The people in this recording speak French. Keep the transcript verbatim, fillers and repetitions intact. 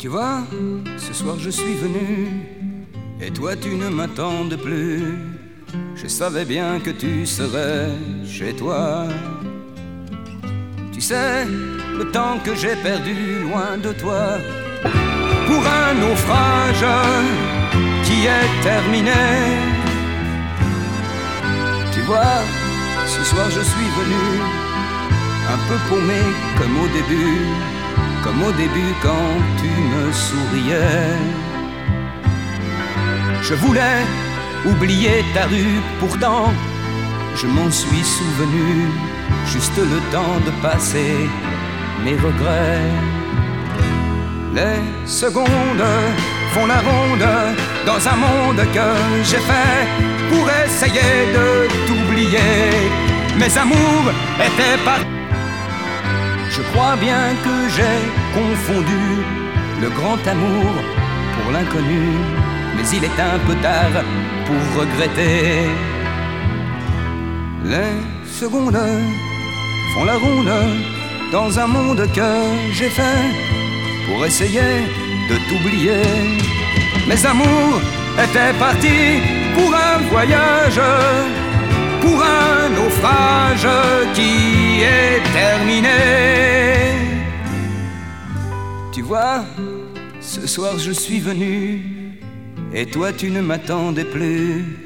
Tu vois, ce soir je suis venu, et toi tu ne m'attendais plus. Je savais bien que tu serais chez toi. Tu sais, le temps que j'ai perdu loin de toi, pour un naufrage qui est terminé. Tu vois, ce soir je suis venu, un peu paumé comme au début, comme au début quand tu me souriais. Je voulais oublier ta rue, pourtant je m'en suis souvenu, juste le temps de passer mes regrets. Les secondes font la ronde dans un monde que j'ai fait pour essayer de t'oublier. Mes amours étaient partis. Je crois bien que j'ai confondu le grand amour pour l'inconnu, mais il est un peu tard pour regretter. Les secondes font la ronde dans un monde que j'ai fait pour essayer de t'oublier. Mes amours étaient partis pour un voyage, pour un naufrage qui est terminé. Tu vois, ce soir je suis venu, et toi tu ne m'attendais plus.